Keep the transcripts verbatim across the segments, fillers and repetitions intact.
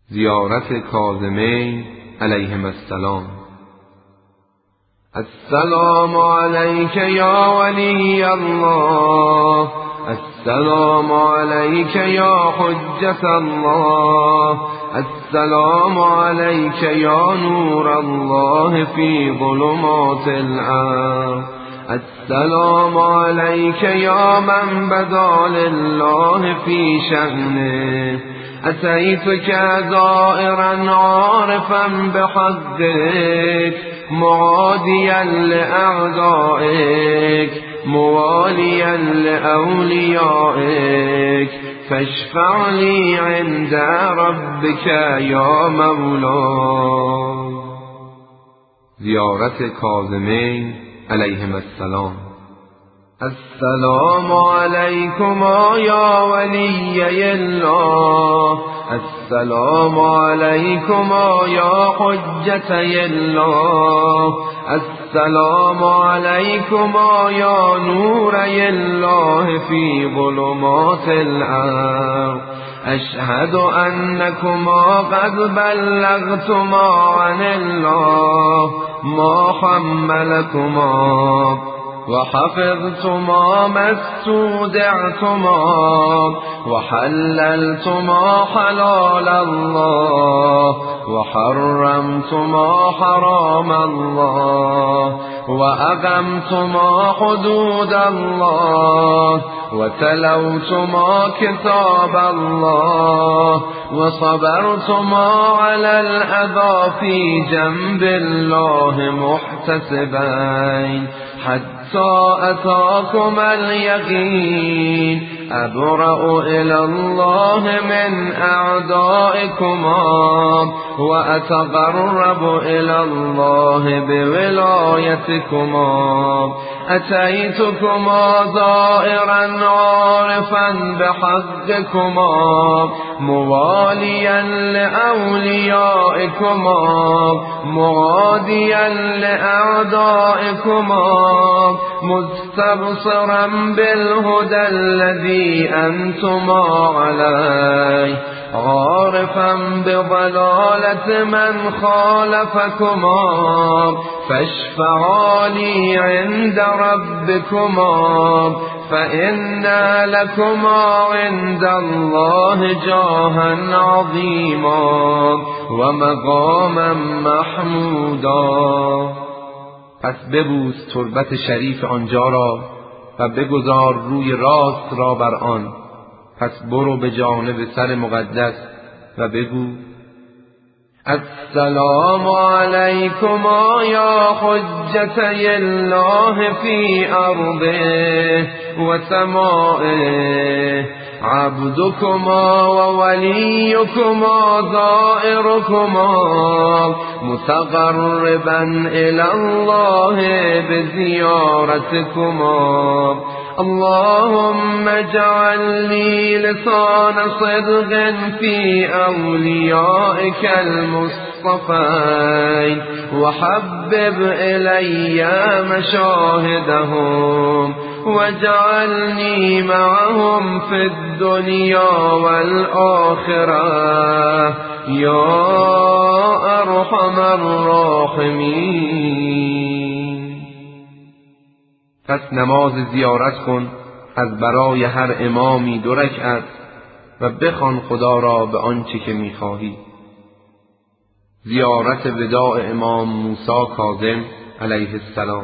زیارت کاظمین علیهم السلام. السلام علیک یا ولی الله، السلام علیک یا حجت الله، السلام علیک یا نور الله فی ظلمات الارض، السلام علیک یا من بدا لله فی شأنه، أتيتك زائرا عارفا بحقك معاديا لأعدائك مواليا لأوليائك، فاشفع لي عند ربك يا مولاي. زیارت کاظمین علیهم السلام. السلام علیکما یا ولی الله، السلام علیکما یا حجت الله، السلام علیکما یا نور الله فی ظلمات الارض، اشهد انکما قد بلغتما عن الله ما حملكما وحفظتما ما استودعتما وحللتما حلال الله وحرمتما حرام الله وأقمتما حدود الله وتلوتما كتاب الله وصبرتما على الأذى في جنب الله محتسبين حتى أتاكما اليقين، أبرأ إلى الله من أعدائكما وأتقرب إلى الله بولايتكما، أتيتكما زائرا عارفا بحقكما مواليا لأوليائكما معاديا لأعدائكما، مستبصرا بالهدى الذي أنتما عليه، عارفا بضلالة من خالفكما، فاشفعا لي عند ربكما، فإن لكما عند الله جاها عظيما ومقاما محمودا. پس ببوس تربت شریف آنجا را و بگذار روی راست را بر آن. پس برو به جانب سر مقدس و بگو السلام علیکما یا حجتي الله فی ارضه و سمائه، عبدكما ووليكما زائركما متقربا إلى الله بزيارتكما، اللهم اجعل لي لسان صدق في أوليائك المصطفين، وحبب إلي مشاهدهم، واجعلني معهم في الدنيا والآخرة يا أرحم الراحمين. پس نماز زیارت کن از برای هر امامی دو رکعت و بخوان خدا را به آنچه که می‌خواهی. زیارت وداع امام موسی کاظم علیه السلام.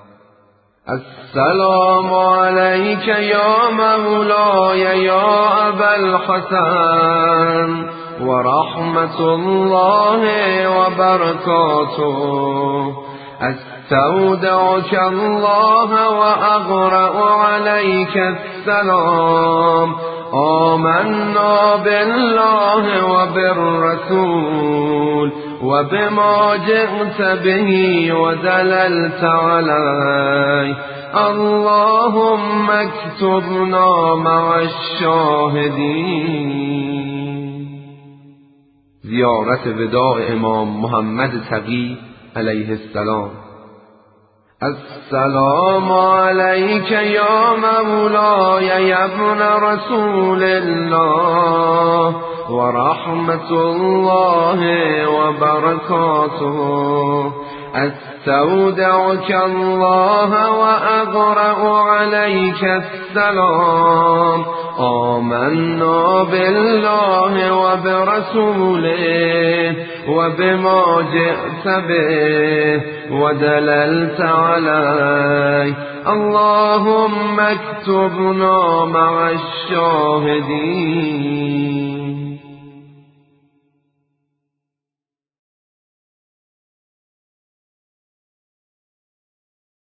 السلام علیک یا مولاي یا ابا الحسن و رحمت الله و برکاته، استودعك الله وأقرأ عليك السلام، آمنا بالله وبالرسول وبما جئت به ودللت عليه، اللهم اكتبنا مع الشاهدين. زیارت وداع امام محمد تقی علیه السلام. السلام علیک یا مولاي یا ابن رسول الله و ورحمة الله وبركاته. استودعك الله وأقرأ عليك السلام. آمنا بالله وبرسوله وبما جئت به ودللت عليه. اللهم اكتبنا مع الشاهدين.